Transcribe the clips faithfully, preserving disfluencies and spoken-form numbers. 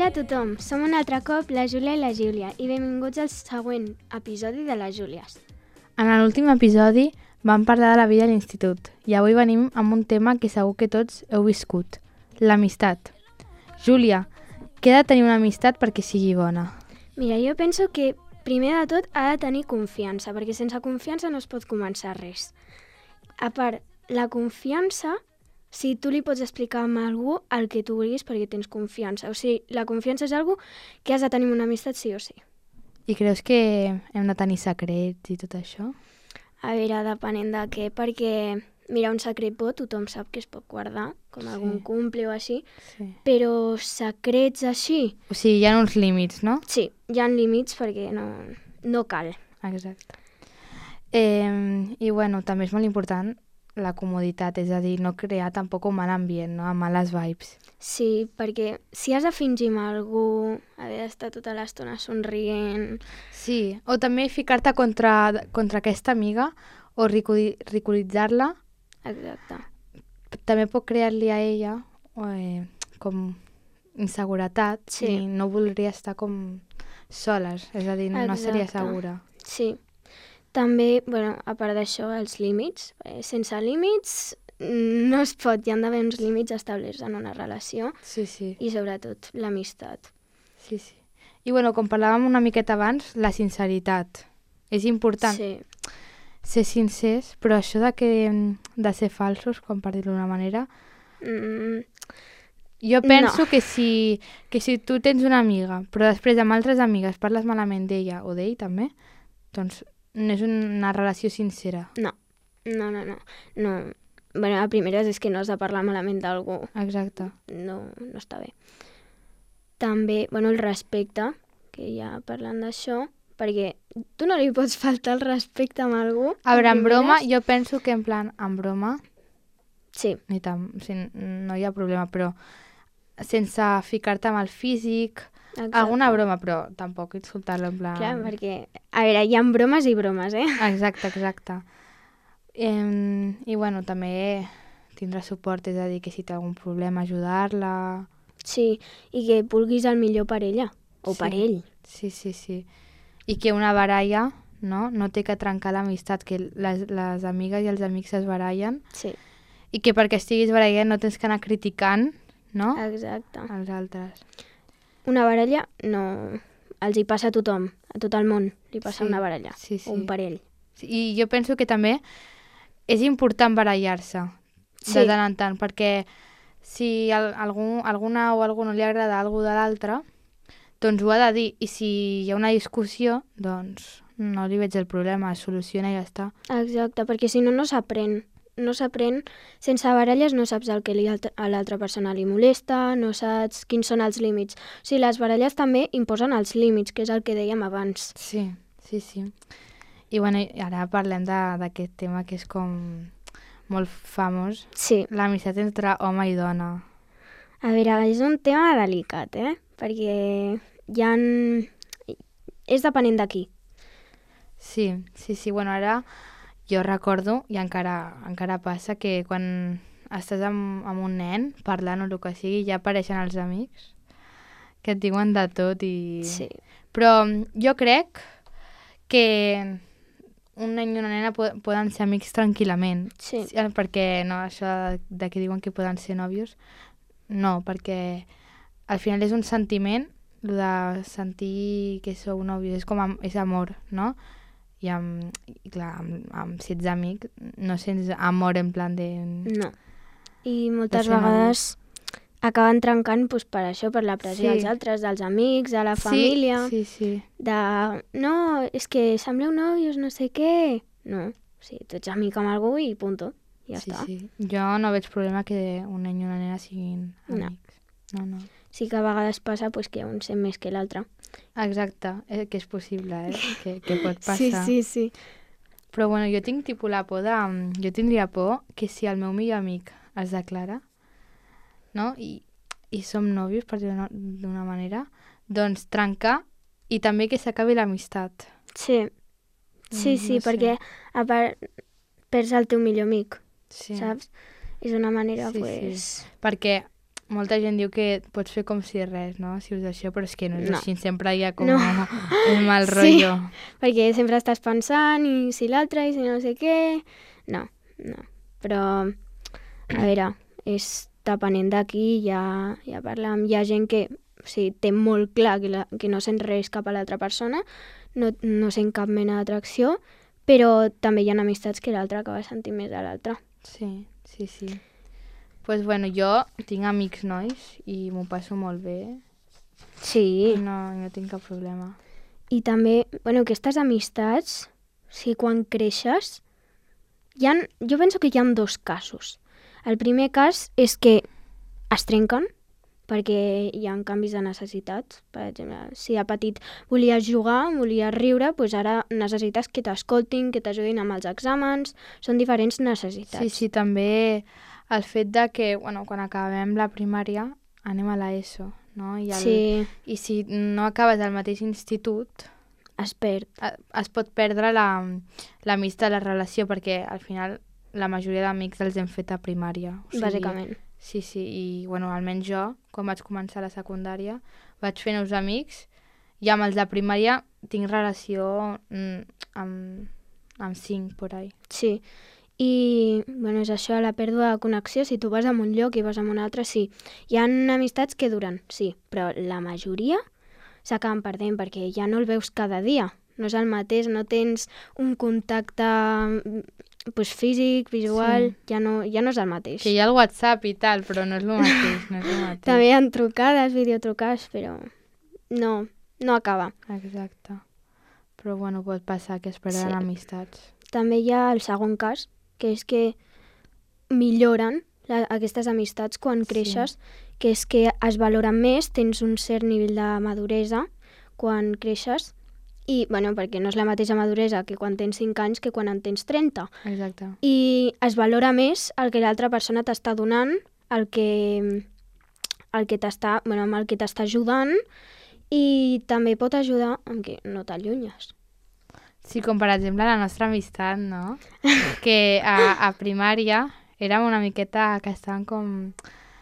Hola a tothom, som un altre cop la Júlia i la Júlia i benvinguts al següent episodi de les Júlies. En l'últim episodi vam parlar de la vida a l'institut i avui venim amb un tema que segur que tots heu viscut, l'amistat. Júlia, què ha de tenir una amistat perquè sigui bona? Mira, jo penso que primer de tot ha de tenir confiança, perquè sense confiança no es pot començar res. A part, la confiança, si tu li pots explicar a algú el que tu vulguis perquè tens confiança. O sigui, la confiança és algo que has de tenir una amistat sí o sí. I creus que hem de tenir secrets i tot això? A veure, depenent de què, perquè, mira, un secret bo tothom sap que es pot guardar, com Sí. algun cumple o així, Sí. però secrets així, O sigui, hi ha uns límits, no? sí, hi ha límits perquè no, no cal. Exacte. Eh, I bueno, també és molt important la comoditat, és a dir, no crear tampoc un mal ambient, no? Amb males vibes. Sí, perquè si has de fingir amb algú, haver d'estar tota l'estona somrient... Sí, o també ficar-te contra, contra aquesta amiga o ricu- ridiculitzar-la Exacte. també pot crear-li a ella eh, com inseguretat Sí. i no voldria estar com soles, és a dir, no Exacte. seria segura. Sí. També, bueno, a part d'això, els límits. Eh, sense límits mm, no es pot, hi ha d'haver uns límits establerts en una relació Sí, sí, i sobretot l'amistat. sí, sí. I bueno, com parlàvem una miqueta abans, la sinceritat. És important Sí, ser sincers, però això de, que, de ser falsos, com per dir-ho d'una manera, mm, jo penso No. que, si, que si tu tens una amiga, però després amb altres amigues parles malament d'ella o d'ell també, doncs no és una relació sincera. no, no, no, no. no. Bueno, la primera és que no has de parlar malament d'algú, Exacte. no, no està bé. També, bueno, el respecte, que ja parlant d'això, perquè tu no li pots faltar el respecte amb algú. A veure, de en broma, primeres. jo penso que en plan, en broma, Sí, ni tant, o sigui, no hi ha problema, però sense ficar-te amb el físic, exacte. alguna broma, però tampoc insultar-lo en plan... Clar, perquè, a veure, hi ha bromes i bromes, eh? Exacte, exacte. Eh, I bueno, també tindrà suport, és a dir, que si té algun problema, ajudar-la... Sí, i que vulguis el millor per ella, o Sí. per ell. Sí, sí, sí. I que una baralla, no? No té que trencar l'amistat, que les, les amigues i els amics es barallen, Sí, i que perquè estiguis barallant no tens que anar criticant, no? exacte. Els altres. Una baralla no... Els hi passa a tothom, a tot el món li passa Sí, una baralla, sí, sí. o un parell. I jo penso que també és important barallar-se Sí. de tant en tant, perquè si al, algú, alguna o algú no li agrada alguna de l'altre, doncs ho ha de dir. I si hi ha una discussió, doncs no li veig el problema, es soluciona i ja està. Exacte, perquè si no, no s'aprèn. No s'aprèn, sense baralles no saps el que li, a l'altra persona li molesta, no saps quins són els límits. O sigui, les baralles també imposen els límits, que és el que dèiem abans. Sí, sí, sí. I bueno, i ara parlem de- d'aquest tema que és com molt famós, Sí, l'amistat entre home i dona. a veure, és un tema delicat, eh? Perquè hi ha... És depenent de qui. Sí, sí, sí. Bueno, ara jo recordo, i encara, encara passa, que quan estàs amb, amb un nen parlant o el que sigui, ja apareixen els amics que et diuen de tot i... Sí. Però jo crec que un nen i una nena po poden ser amics tranquil·lament. Sí. Sí, perquè no, això de, de que diuen que poden ser nòvios, no, perquè al final és un sentiment, el de sentir que sou nòvios, és com am és amor, no? I, amb, i clar, amb, amb si ets amic no sents amor en plan de... No. I moltes ser vegades acaben trencant doncs, per això, per la pressió Sí. dels altres, dels amics, de la Sí, família, Sí, sí, de... No, és que sembleu nòvios, no sé què. No, o sigui, tu ets amic amb algú i punto. Ja sí, està. sí. Jo no veig problema que un nen i una nena siguin No. amics. No, no. Sí que a vegades passa pues, que un sent més que l'altre. Exacte, eh, que és possible, eh? que, que pot passar. Sí, sí, sí. Però bueno, jo tinc tipus la por de... Jo tindria por que si el meu millor amic es declara, no? I, i som nòvios, per dir-ho d'una manera, doncs trencar i també que s'acabi l'amistat. Sí, sí, Mm, sí, no sé. perquè a part perds el teu millor amic, Sí. saps? És una manera, Sí, pues... sí. Perquè molta gent diu que pots fer com si res, no? Si us això, però és que no és No. així, sempre hi ha com No. el mal Sí. rotllo. Perquè sempre estàs pensant, i si l'altre, i si no sé què... No, no. Però, a veure, és depenent d'aquí, ja, ja parlem. Hi ha gent que o sigui, té molt clar que, la, que no sent res cap a l'altra persona, no, no sent cap mena d'atracció, però també hi ha amistats que l'altre acaba sentint més a l'altre. Sí, sí, sí. Pues bueno, jo tinc amics nois i m'ho passo molt bé. Sí. I no, no tinc cap problema. I també, bueno, aquestes amistats, o sigui, quan creixes, hi ha, jo penso que hi ha dos casos. El primer cas és que es trenquen, perquè hi ha canvis de necessitats. Per exemple, si de petit volies jugar, volies riure, doncs ara necessites que t'escoltin, que t'ajudin amb els exàmens. Són diferents necessitats. Sí, sí, també el fet de que, bueno, quan acabem la primària anem a l'ESO, no? I, el, Sí, I si no acabes al mateix institut, es perd. a- es pot perdre la, l'amistat, la relació, perquè al final la majoria d'amics els hem fet a primària. O sigui, Bàsicament. Sí, sí, i bueno, almenys jo, quan vaig començar la secundària, vaig fer nous amics i amb els de primària tinc relació mm, amb, amb cinc, por ahí. Sí. I, bueno, és això, la pèrdua de connexió. Si tu vas a un lloc i vas a un altre, sí. Hi ha amistats que duren, sí, però la majoria s'acaben perdent perquè ja no el veus cada dia. No és el mateix, no tens un contacte pues, físic, visual, Sí. ja, no, ja no és el mateix. Que hi ha el WhatsApp i tal, però no és el mateix, no és el mateix. També hi ha trucades, videotrucades, però no, no acaba. Exacte. Però bueno, pot passar que es perden Sí. amistats. També hi ha el segon cas, que és que milloren la, aquestes amistats quan Sí. creixes, que és que es valoren més, tens un cert nivell de maduresa quan creixes, i, bueno, perquè no és la mateixa maduresa que quan tens cinc anys que quan en tens trenta. Exacte. I es valora més el que l'altra persona t'està donant, el que, el que t'està, bueno, amb el que t'està ajudant, i també pot ajudar amb que no t'allunyes. Sí, com per exemple la nostra amistat, no? Que a, a primària érem una miqueta que estàvem com...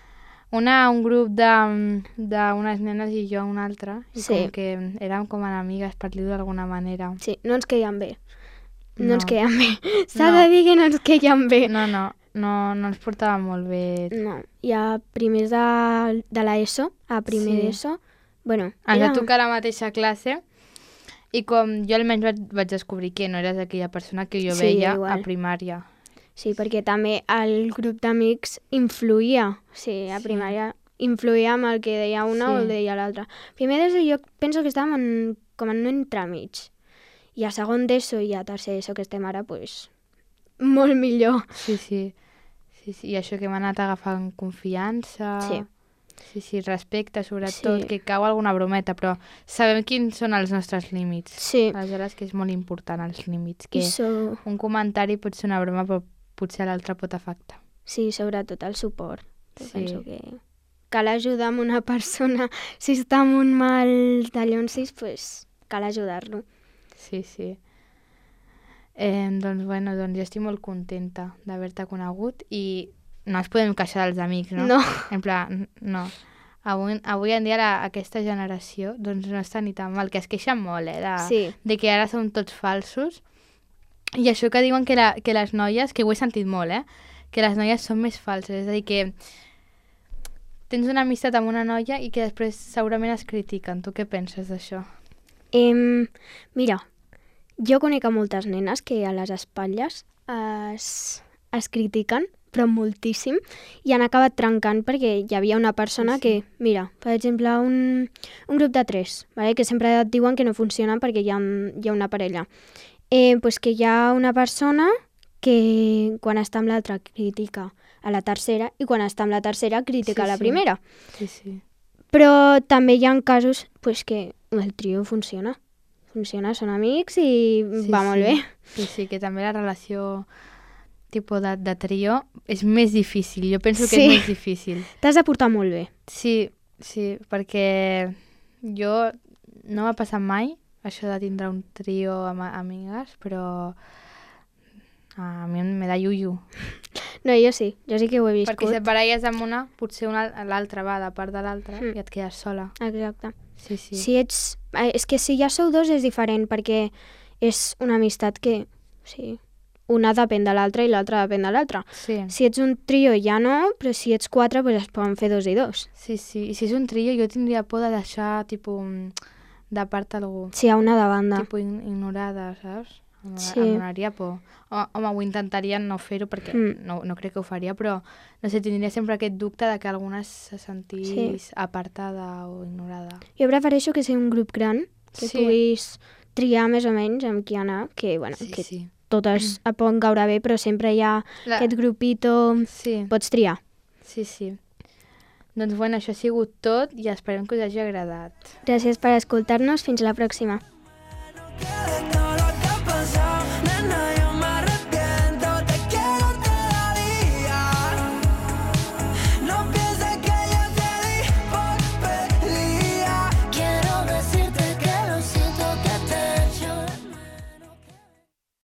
Una, un grup de- d'unes nenes i jo una altra. I Sí. com que érem com enemigues, per dir-ho d'alguna manera. Sí, no ens queien bé. No, No. ens queien bé. S'ha No. de dir que no ens queien bé. No, no, no, no ens portàvem molt bé. No. I a primers de, de l'ESO, a primer Sí. d'ESO, bueno, Ens va era- tocar la mateixa classe i com jo almenys vaig, vaig descobrir que no eres aquella persona que jo Sí, veia igual. a primària. Sí, perquè també el grup d'amics influïa. Sí, a Sí. primària influïa amb el que deia una Sí. o el deia l'altra. Primer d'ESO jo penso que estàvem en, com en un entremig. I a segon d'ESO i a tercer d'ESO que estem ara, pues, molt millor. Sí, sí. sí, sí. I això que hem anat agafant confiança... Sí. Sí, sí, respecte, sobretot, Sí. que cau alguna brometa, però sabem quins són els nostres límits. Sí. Aleshores, que és molt important, els límits. I Que so, un comentari pot ser una broma, però potser a l'altre pot afectar. sí, sobretot el suport. Jo Sí. penso que cal ajudar amb una persona. Si està amb un mal tallonsis, pues, cal ajudar-lo. Sí, sí. Eh, doncs, bueno, doncs jo estic molt contenta d'haver-te conegut i no ens podem queixar dels amics, no? No. En plan, no. Avui, avui en dia la, aquesta generació doncs no està ni tan mal, que es queixen molt, eh, de, Sí. de que ara som tots falsos. I això que diuen que, la, que les noies, que ho he sentit molt, eh, que les noies són més falses, és a dir, que tens una amistat amb una noia i que després segurament es critiquen. Tu què penses d'això? Em, mira, jo conec a moltes nenes que a les espatlles es, es critiquen, però moltíssim, i han acabat trencant perquè hi havia una persona Sí, sí. que, mira, per exemple, un, un grup de tres, vale? Que sempre et diuen que no funcionen perquè hi ha, hi ha una parella. Eh, pues que hi ha una persona que quan està amb l'altra critica a la tercera i quan està amb la tercera critica Sí, a la sí. primera. Sí, sí. Però també hi ha casos pues, que el trio funciona. Funciona, són amics i Sí, va molt sí. bé. Sí, sí, que també la relació tipus de, de trio és més difícil. Jo penso que Sí. és més difícil. T'has de portar molt bé. Sí, sí, perquè jo no m'ha passat mai això de tindre un trio amb a- amigues, però a mi me da yuyu. No, jo sí, jo sí que ho he viscut. Perquè si et baralles amb una, potser una, l'altra va de part de l'altra Mm. i et quedes sola. Exacte. Sí, sí. Si ets... eh, És que si ja sou dos és diferent, perquè és una amistat que... Sí, una depèn de l'altra i l'altra depèn de l'altra. Sí. Si ets un trio ja no, però si ets quatre pues es poden fer dos i dos. Sí, sí. I si és un trio, jo tindria por de deixar, tipus, de part algú. Si hi ha una de banda. Tipo in- ignorada, saps? Em, Sí. em donaria por. Home, home, ho intentaria no fer-ho perquè Mm. no, no crec que ho faria, però no sé, tindria sempre aquest dubte de que alguna se sentís Sí. apartada o ignorada. Jo prefereixo que sigui un grup gran, que Sí. puguis triar més o menys amb qui anar, que, bueno, Sí, que sí. totes et poden caure bé, però sempre hi ha La... aquest grupito... Sí, Pots triar. sí, sí. Doncs bueno, això ha sigut tot i esperem que us hagi agradat. Gràcies per escoltar-nos. Fins la pròxima. Queda